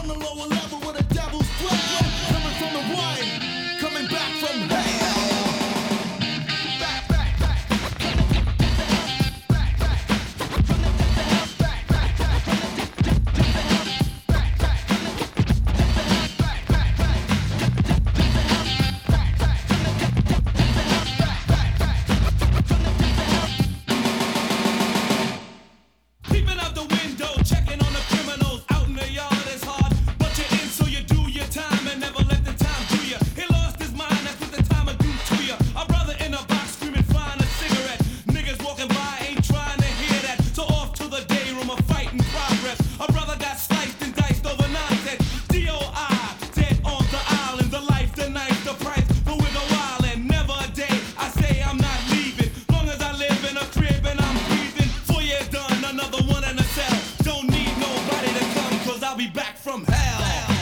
on the lower level with a devil's dwell. Coming from the wine, coming back from hell. Peeping out the window, checking on the criminals out in the yard is hard. But you're in, so you do your time and never let the time do you. He lost his mind, that's what the time will do to you. A brother in a box screaming, find a cigarette. Niggas walking by ain't trying to hear that. So off to the day room, a fight in progress. A brother got sliced and diced over nonsense. DOI, dead on the island. The life, the knife, the price, but with a while and never a day. I say I'm not leaving, long as I live in a crib and I'm breathing. 4 years done, another one in a cell. Don't need nobody to come, cause I'll be back from hell.